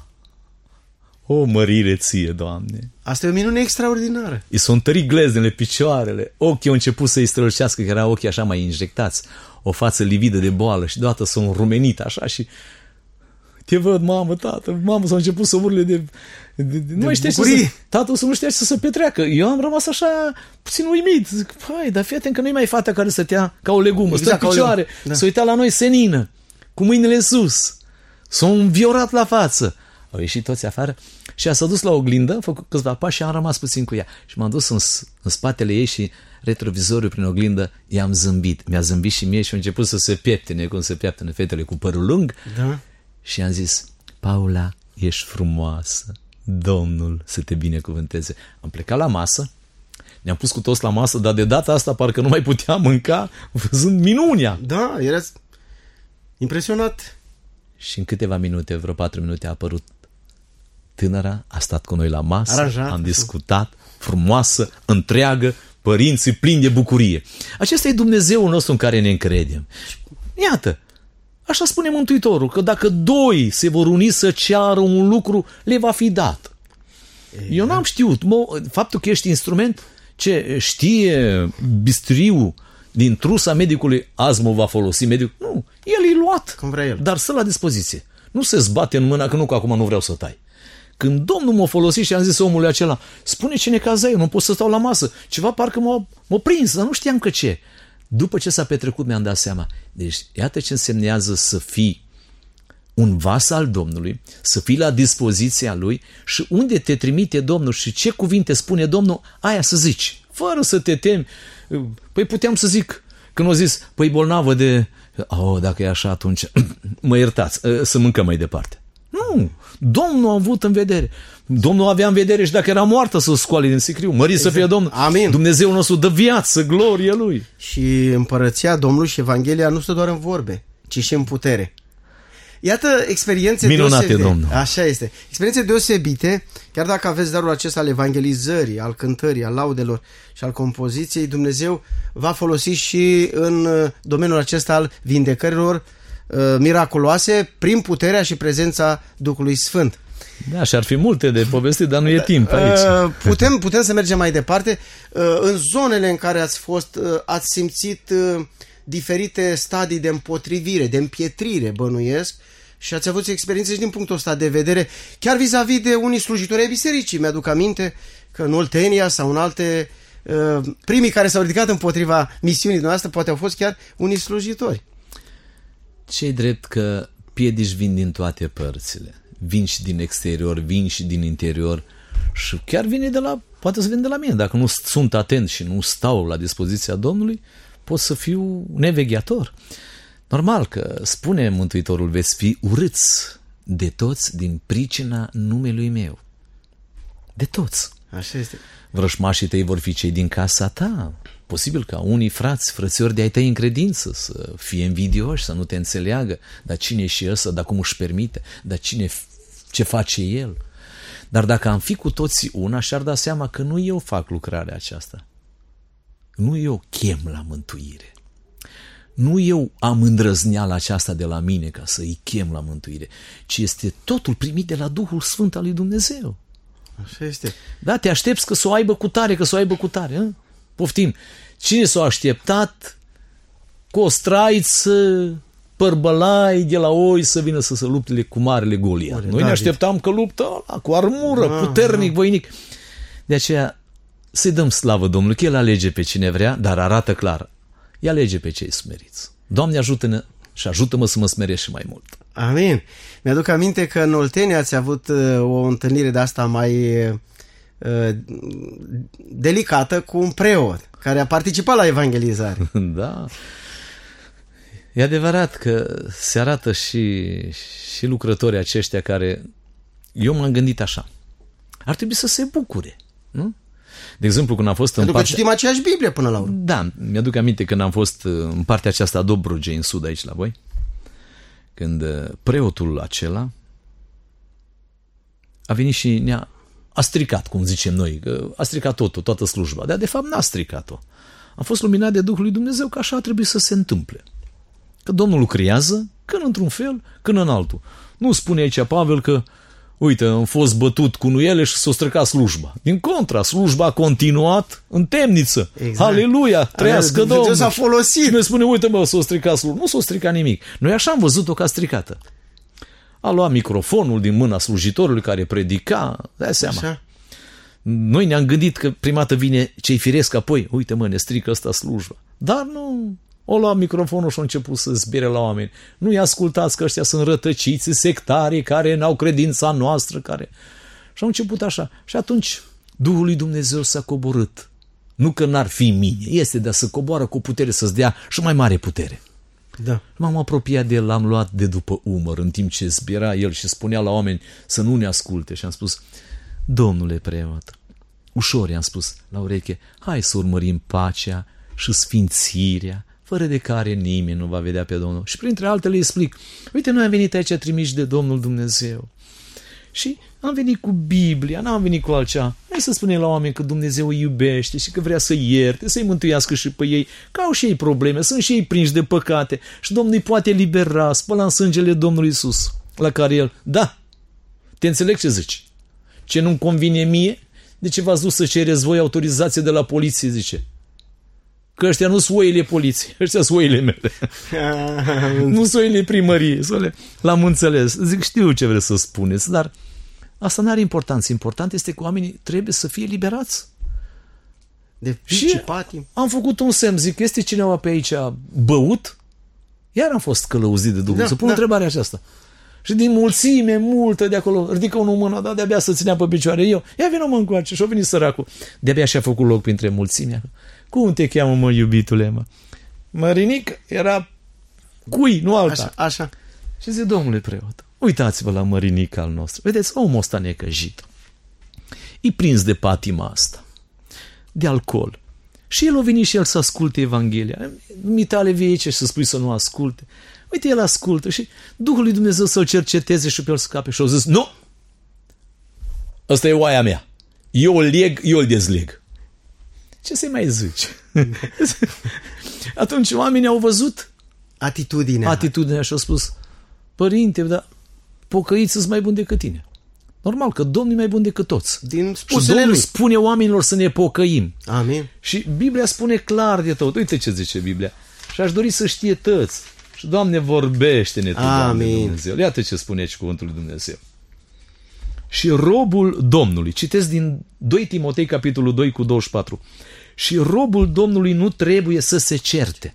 O mărire ție, Doamne! Asta e o minune extraordinară. I s-au întărit gleznele, picioarele, ochii au început să-i strălucească, că erau ochii așa mai injectați, o față lividă de boală și deodată s-au înrumenit așa și te văd, mamă, tată, mamă, s-au început să urle nu mai știa tatăl să nu știa să se petreacă. Eu am rămas așa puțin uimit. Zic, păi, dar fii atent că nu-i mai fata care stătea ca o legumă, exact, stă în picioare, s-a uitat la noi senină, cu mâinile în sus, s-a înviorat la față. Au ieșit toți afară și s-a dus la oglindă, a făcut câțiva pași și am rămas puțin cu ea. Și m-am dus în spatele ei și retrovizorul prin oglindă i-am zâmbit. Mi-a zâmbit și mie și a început să se pieptine, cum se pieptine fetele cu părul lung. Da. Și am zis, Paula, ești frumoasă, Domnul să te binecuvânteze. Am plecat la masă, Ne-am pus cu toți la masă, dar de data asta parcă nu mai puteam mânca văzând minunea. Da, erați impresionat. Și în câteva minute, vreo 4 minute, a apărut tânăra, a stat cu noi la masă, Aranjat. am discutat, frumoasă, întreagă, părinții plini de bucurie. Acesta e Dumnezeul nostru în care ne încredem. Iată, așa spune Mântuitorul, că dacă 2 se vor uni să ceară un lucru, le va fi dat. Eu n-am știut. Faptul că ești instrument, ce știe bistriul din trusa medicului, azi mă va folosi medicul. Nu, el e luat, Cum vrea el. dar stă la dispoziție. Nu se zbate în mâna că nu, că acum nu vreau să tai. Când Domnul m-a folosit și am zis omului acela, spune ce necaz ai, eu nu pot să stau la masă. Ceva parcă m-a prins, dar nu știam că ce. După ce s-a petrecut mi-am dat seama. Deci iată ce însemnează să fii un vas al Domnului, să fii la dispoziția Lui și unde te trimite Domnul și ce cuvinte spune Domnul, aia să zici, fără să te temi. Păi puteam să zic, când au zis, păi bolnavă de... dacă e așa atunci, mă iertați, să mâncăm mai departe. Nu, Domnul a avut în vedere. Domnul avea în vedere și dacă era moartă să o scoale din sicriu. Mărit să fie Domnul. Amin. Dumnezeul nostru dă viață, glorie Lui. Și împărăția Domnului și Evanghelia nu stă doar în vorbe, ci și în putere. Iată experiențe minunate, deosebite. Domnul. Așa este. Experiențe deosebite, chiar dacă aveți darul acesta al evangelizării, al cântării, al laudelor și al compoziției, Dumnezeu va folosi și în domeniul acesta al vindecărilor miraculoase prin puterea și prezența Duhului Sfânt. Da, și ar fi multe de povestit, dar nu e timp aici. Putem să mergem mai departe. În zonele în care ați fost, ați simțit diferite stadii de împotrivire, de împietrire, bănuiesc, și ați avut experiențe și din punctul ăsta de vedere, chiar vis-a-vis de unii slujitori ai bisericii. Mi-aduc aminte că în Oltenia sau în alte, primii care s-au ridicat împotriva misiunii noastre poate au fost chiar unii slujitori. Ce-i drept că piedici vin din toate părțile. Vin și din exterior, vin și din interior și chiar vine poate să vină de la mine. Dacă nu sunt atent și nu stau la dispoziția Domnului, pot să fiu nevegheator. Normal că spune Mântuitorul, veți fi urâți de toți din pricina numelui meu. De toți. Așa este. Vrășmașii tăi vor fi cei din casa ta. Posibil ca unii frățiori de-ai tăi în credință să fie invidioși, să nu te înțeleagă. Dar cine e și ăsta? Dar cum își permite? Dar ce face el? Dar dacă am fi cu toții una, și-ar da seama că nu eu fac lucrarea aceasta. Nu eu chem la mântuire. Nu eu am îndrăzneala aceasta de la mine ca să îi chem la mântuire, ci este totul primit de la Duhul Sfânt al lui Dumnezeu. Așa este. Da, te aștepți că să o aibă cu tare, Hă? Poftim. Cine s-a așteptat cu o straiță, părbălai de la oi să vină să se lupte cu marele Goliat? Noi ne așteptam că luptă ăla, cu armură, puternic, voinic. De aceea să-i dăm slavă Domnului, că El alege pe cine vrea, dar arată clar. El alege pe cei smeriți. Doamne, ajută-ne și ajută-mă să mă smeresc și mai mult. Amin. Mi-aduc aminte că în Oltenia ați avut o întâlnire de asta mai delicată cu un preot care a participat la evangelizare. Da. E adevărat că se arată și lucrătorii aceștia care... Eu m-am gândit așa. Ar trebui să se bucure, nu? De exemplu, când am fost Pentru că citim aceeași Biblie până la urmă. Da, mi-aduc aminte când am fost în partea aceasta a Dobrogei, în sud, aici la voi, când preotul acela a venit și a stricat, cum zicem noi, că a stricat totul, toată slujba, dar de fapt n-a stricat-o. A fost luminat de Duhul lui Dumnezeu că așa trebuie să se întâmple. Că Domnul lucrează, când într-un fel, când în altul. Nu spune aici Pavel că uite, am fost bătut cu nuiele și s-a stricat slujba. Din contra, slujba a continuat în temniță. Exact. Aleluia, trăiască Domnul. S-a folosit. Și ne spune, uite mă, s-a stricat slujba. Nu s-a stricat nimic. Noi așa am văzut-o ca stricată. A luat microfonul din mâna slujitorului care predica, dai seama. Așa. Noi ne-am gândit că prima dată vine cei firesc, apoi, uite mă, ne strică ăsta slujba. Dar nu... O lua microfonul și a început să zbiere la oameni. Nu-i ascultați că ăștia sunt rătăciți, sectarii care n-au credința noastră, care... Și au început așa. Și atunci Duhul lui Dumnezeu s-a coborât. Nu că n-ar fi mine, este de a să coboară cu putere să-ți dea și mai mare putere. Da. M-am apropiat de el, l-am luat de după umăr în timp ce zbiera el și spunea la oameni să nu ne asculte. Și am spus, domnule preot, ușor i-am spus la ureche, hai să urmărim pacea și sfințirea, fără de care nimeni nu va vedea pe Domnul. Și printre altele îi explic, uite, noi am venit aici trimiși de Domnul Dumnezeu și am venit cu Biblia, n-am venit cu altceva. Hai să spunem la oameni că Dumnezeu îi iubește și că vrea să ierte, să-i mântuiască și pe ei, că au și ei probleme, sunt și ei prinși de păcate și Domnul îi poate libera, spăla în sângele Domnului Iisus, la care el, da, te înțeleg ce zici. Ce nu-mi convine mie, de ce v-ați dus să cereți voi autorizație de la poliție, zice. Că ăștia nu sunt oile poliției, ăștia sunt oile mele. Nu sunt oile primăriei. L-am înțeles. Zic, știu ce vreți să spuneți, dar asta n-are importanță. Important este că oamenii trebuie să fie liberați. Și am făcut un semn, zic, este cineva pe aici băut? Iar am fost călăuzit de Duhul. Să pun întrebarea aceasta. Și din mulțime, multă de acolo, ridică unul mână, dar de-abia să ținea pe picioare. Eu, ia vină mă încoace și-a venit săracul. De-abia și-a făcut loc printre mulțimea. Cum te cheamă, mă, iubitule, mă? Mărinic era cui, nu alta. Așa. Și zice, domnule preot, uitați-vă la Mărinic al nostru. Vedeți, omul ăsta necăjit. E prins de patima asta, de alcool. Și el a venit și el să asculte Evanghelia. Mitale vieice și să spui să nu asculte. Uite, el ascultă și Duhul lui Dumnezeu să-l cerceteze și pe el scape. Și au zis, nu! Ăsta e oaia mea. Eu îl leg, eu îl dezleg. Ce să-i mai zici? Atunci oamenii au văzut atitudinea și au spus, părinte, dar pocăiți sunt mai buni decât tine. Normal că Domnul e mai bun decât toți. Din și Domnul spune oamenilor să ne pocăim. Amin. Și Biblia spune clar de tot. Uite ce zice Biblia. Și aș dori să știe toți. Și Doamne, vorbește-ne tu, Doamne Dumnezeu. Iată ce spune aici cuvântul lui Dumnezeu. Și robul Domnului, citesc din 2 Timotei, capitolul 2 cu 24. Și robul Domnului nu trebuie să se certe,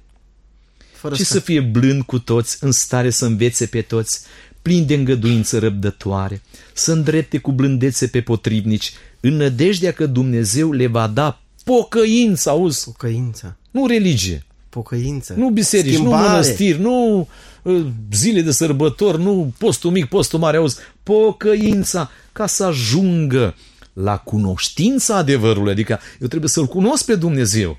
ci să fie blând cu toți, în stare să învețe pe toți, plin de îngăduință răbdătoare, să îndrepte cu blândețe pe potrivnici, în nădejdea că Dumnezeu le va da pocăință, auzi? Pocăință. Nu religie. Pocăință. Nu biserici, schimbare. Nu mănăstiri, nu zile de sărbători, nu postul mic, postul mare, auzi? Pocăința, ca să ajungă la cunoștința adevărului, adică eu trebuie să-L cunosc pe Dumnezeu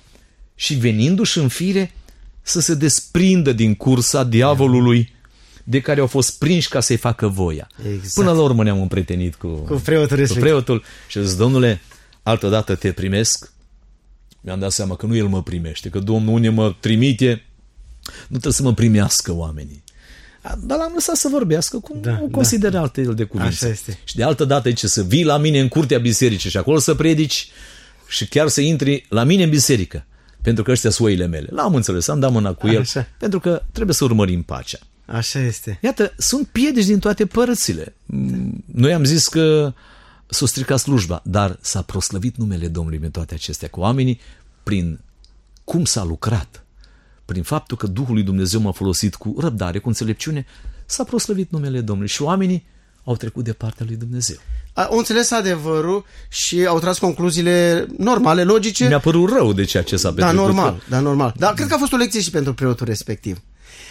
și venindu-și în fire să se desprindă din cursa diavolului de care au fost prinși ca să-i facă voia. Exact. Până la urmă ne-am împrietenit cu preotul și zis, domnule, altădată te primesc. Mi-am dat seama că nu el mă primește, că Domnul unde mă trimite, nu trebuie să mă primească oamenii. Dar l-am lăsat să vorbească cum consideră alte de cuvinte. Așa este. Și de altă dată ce să vii la mine în curtea bisericii și acolo să predici și chiar să intri la mine în biserică, pentru că ăștia sunt oile mele. L-am înțeles, am dat mâna cu el, pentru că trebuie să urmărim pacea. Așa este. Iată, sunt piedici din toate părțile. Noi am zis că s-a stricat slujba, dar s-a proslăvit numele Domnului în toate acestea cu oamenii prin cum s-a lucrat. Prin faptul că Duhul lui Dumnezeu m-a folosit cu răbdare, cu înțelepciune, s-a proslăvit numele Domnului și oamenii au trecut de partea lui Dumnezeu. Au înțeles adevărul și au tras concluziile normale, logice. Mi-a părut rău de ceea ce s-a petrecut. Da, normal. Dar cred că a fost o lecție și pentru preotul respectiv.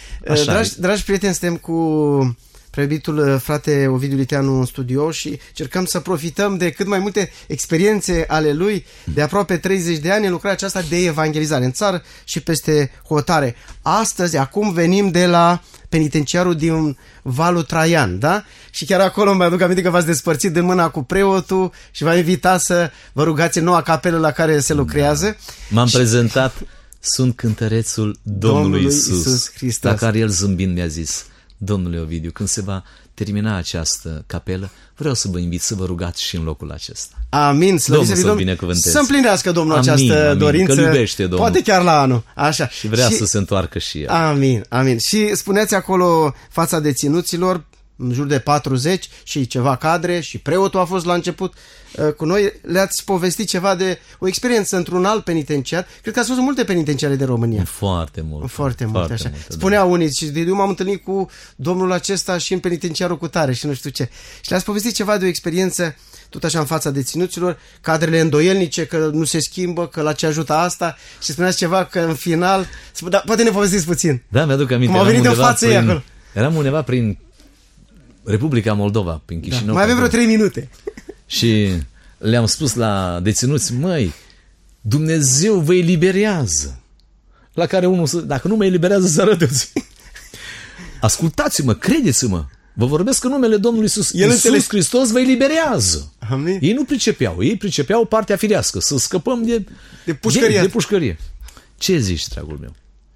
Dragi prieteni, suntem cu preiubitul frate Ovidiu Liteanu în studio și cercăm să profităm de cât mai multe experiențe ale lui de aproape 30 de ani în lucrarea aceasta de evangelizare în țară și peste hotare. Astăzi, acum venim de la penitenciarul din Valul Traian, da? Și chiar acolo mă aduc aminte că v-ați despărțit de mâna cu preotul și v-a invitat să vă rugați în noua capelă la care se lucrează. M-am prezentat, sunt cântărețul Domnului Iisus Hristos, la care el zâmbind mi-a zis, Domnule Ovidiu, când se va termina această capelă, vreau să vă invit să vă rugați și în locul acesta. Amin, slăvit să binecuvânteze. Să împlinească Domnul această dorință, că iubește Domnul. Poate chiar la anul. Așa. Și vrea să se întoarcă și el. Amin. Și spuneați acolo fața deținuților, în jur de 40 și ceva cadre și preotul a fost la început cu noi, le-ați povestit ceva de o experiență într-un alt penitenciar. Cred că ați fost în multe penitenciare de România. Foarte multe, așa. Spunea unii, și eu m-am întâlnit cu domnul acesta și în penitenciarul cu tare și nu știu ce. Și le-ați povestit ceva de o experiență tot așa în fața deținuților, cadrele îndoielnice, că nu se schimbă, că la ce ajută asta și spuneați ceva că în final... Da, poate ne povestiți puțin. Da, mi-aduc aminte. Cum au venit de față ei acolo. Eram undeva prin Republica Moldova, prin Chișinău. Mai avem vreo 3 minute. Și le-am spus la deținuți, măi, Dumnezeu vă eliberează. La care unul, dacă nu mă eliberează, să arătați. Ascultați-mă, credeți-mă. Vă vorbesc în numele Domnului Iisus. Iisus Hristos vă eliberează. Amin. Ei nu pricepeau. Ei pricepeau partea firească. Să scăpăm de pușcărie. Ce zici, dragul meu?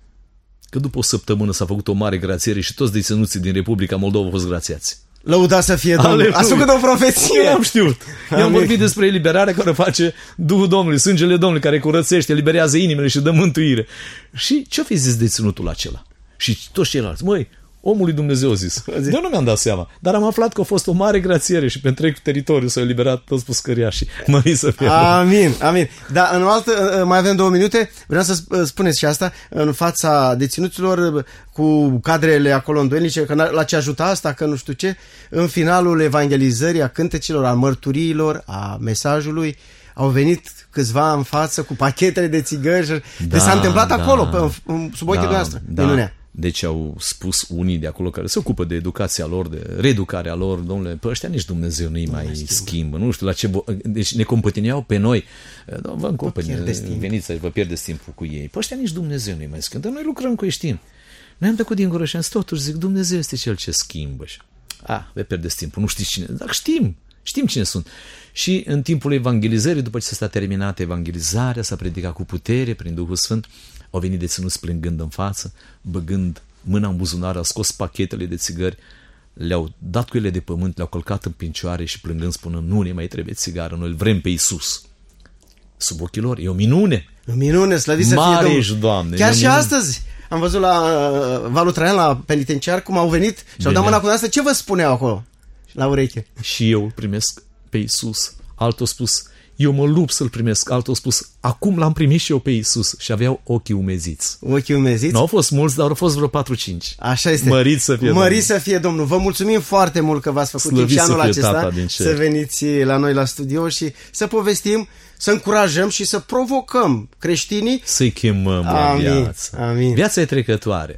Că după o săptămână s-a făcut o mare grațiere și toți deținuții din Republica Moldova au fost grațiați. Lăuda să fie Domnul. Ați făcut o profeție. Eu am știut. Eu am vorbit despre eliberarea care face Duhul Domnului, sângele Domnului care curățește, eliberează inimile și dă mântuire. Și ce-o fi zis deținutul acela? Și toți ceilalți, măi, omul lui Dumnezeu a zis. Eu nu mi-am dat seama, dar am aflat că a fost o mare grațiere și pe întreg teritoriul s-au eliberat toți pușcăriașii. Mării să fie. Amin, amin. Dar în altă, mai avem 2 minute, vreau să spuneți și asta, în fața deținuților cu cadrele acolo îndoielnice, că la ce ajuta asta, că nu știu ce, în finalul evangelizării, a cântecilor, a mărturiilor, a mesajului, au venit câțiva în față cu pachetele de țigări. Deci s-a întâmplat acolo, sub ochii noastre. Minunea. Deci au spus unii de acolo care se ocupă de educația lor, de reeducarea lor, domnule, pe ăștia nici Dumnezeu nu-i mai schimbă, nu știu la ce... Deci ne compătineau pe noi. Vă încopăni, veniți să vă pierdeți timpul cu ei. Pe ăștia nici Dumnezeu nu-i mai schimbă, dar noi lucrăm cu ei, știm. Noi am tăcut din gură și am zis, totuși zic, Dumnezeu este cel ce schimbă. Vă pierdeți timpul, nu știți cine, dar știm cine sunt. Și în timpul evangelizării, după ce s-a terminat evangelizarea, s-a predicat cu putere prin Duhul Sfânt, au venit deținuți plângând în față, băgând mâna în buzunar, au scos pachetele de țigări, le-au dat cu ele de pământ, le-au călcat în picioare și plângând spunând, nu ne mai trebuie țigară, noi îl vrem pe Iisus. Sub ochii lor, e o minune. O minune, slăvit să fie Mare Domnul. ești, Doamne. Chiar și astăzi am văzut la Valul Traian, la penitenciar, cum au venit și au dat mâna cu asta. Ce vă spuneau acolo? La ureche. Și eu îl primesc pe Iisus. Altul a spus, eu mă lupt să-l primesc. Altul a spus, acum l-am primit și eu pe Iisus. Și aveau ochii umeziți. Ochii umeziți? Nu au fost mulți, dar au fost vreo 4-5. Așa este. Mărit să fie Domnul. Să fie Domnul. Vă mulțumim foarte mult că v-ați făcut timp și anul acesta să veniți la noi la studio și să povestim, să încurajăm și să provocăm creștinii. Să-i chemăm la viață. Amin. Viața e trecătoare.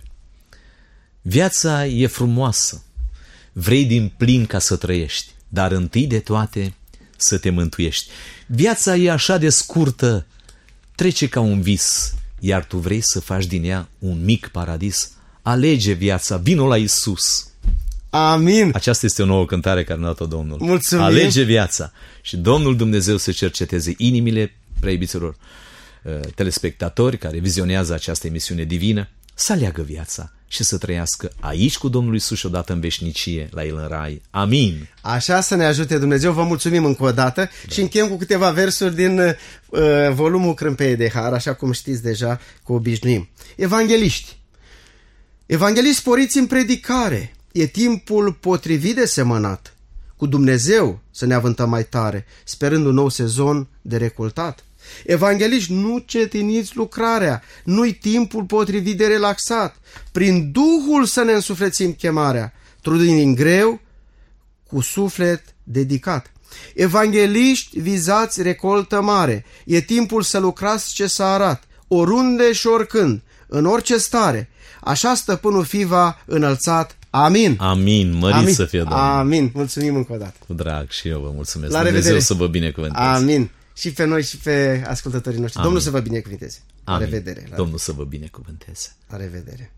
Viața e frumoasă. Vrei din plin ca să trăiești, dar întâi de toate să te mântuiești. Viața e așa de scurtă, trece ca un vis, iar tu vrei să faci din ea un mic paradis. Alege viața, vino la Iisus. Amin. Aceasta este o nouă cântare care ne-a dat Domnul. Mulțumim. Alege viața și Domnul Dumnezeu să cerceteze inimile preibiților telespectatori care vizionează această emisiune divină, să aleagă viața și să trăiască aici cu Domnul Iisus și odată în veșnicie la El în rai. Amin. Așa să ne ajute Dumnezeu. Vă mulțumim încă o dată și încheiem cu câteva versuri din volumul Crâmpeie de Har, așa cum știți deja că obișnuim. Evangeliști. Evangeliști sporiți în predicare. E timpul potrivit de semănat. Cu Dumnezeu să ne avântăm mai tare, sperând un nou sezon de recoltat. Evangeliști, nu cetiniți lucrarea, nu-i timpul potrivit de relaxat. Prin Duhul să ne însuflețim chemarea, trudind din greu, cu suflet dedicat. Evangeliști, vizați recoltă mare, e timpul să lucrați ce s-a arat, oriunde și oricând, în orice stare. Așa stăpânul fi va înălțat. Amin. Amin. Mărit să fie Domnul. Amin. Mulțumim încă o dată. Cu drag și eu vă mulțumesc. La Dumnezeu revedere. să vă binecuvânteze. Amin. Și pe noi și pe ascultătorii noștri. Amin. Domnul să vă binecuvânteze. La revedere. Domnul să vă binecuvânteze. La revedere.